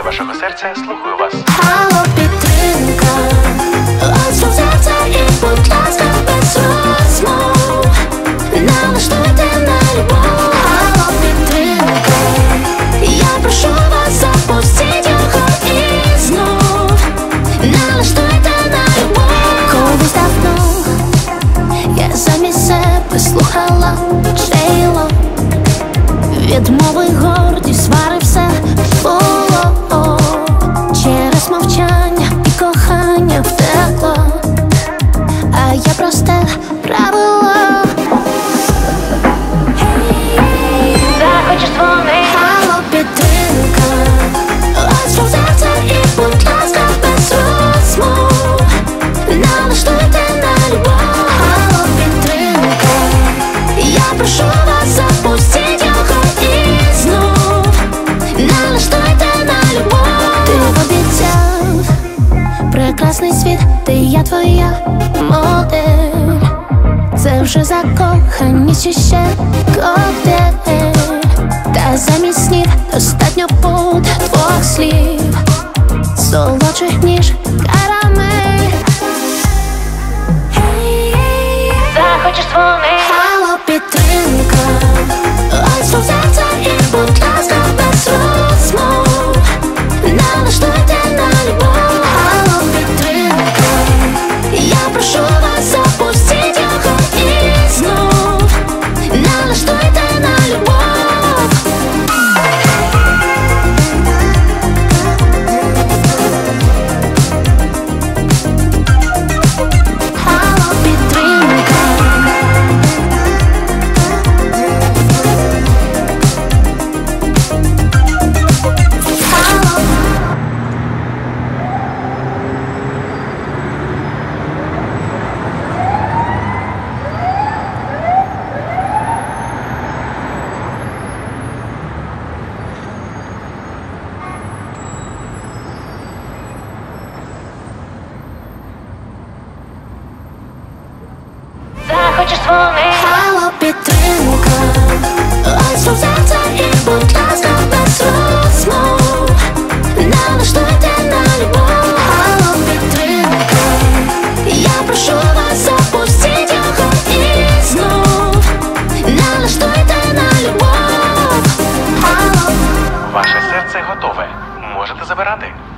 вашого серця, слухаю вас. Алло, підтримка, остров серця і, будь ласка, без розмов. Налаштуйте на любов. Алло, підтримка, я прошу вас, запустіть його і знов. Налаштуйте на любов. Колись давно я замість себе слухала Джейло. Відмови, гордість, свари, все було через мовчання і кохання втекло, а я просте правило. Захочеш дзвони. Алло, підтримка, остров серця і, будь ласка, без розмов. Налаштуйте на любов. Алло, підтримка, я прошу вас, запустіть його і знов. Налаштуйте на любов. Ти обіцяв прекрасний світ, ти я твоя модель. Це вже закоханість чи ще коктейль. Та замість снів достатньо буде двох слів, солодших ніж карамель. Захочеш дзвони. Алло, підтримка, остров серця і, будь ласка, без розмов. Налаштуйте на любов. Алло, підтримка, я прошу вас, запустіть його і знов. Налаштуйте на любов. Алло, підтримка. Захочеш дзвони. Алло, підтримка, остров серця і, будь ласка, без розмов. Налаштуйте на любов. Алло, підтримка, я прошу вас, запустіть його і знов. Налаштуйте на любов. Алло. Ваше серце готове. Можете забирати.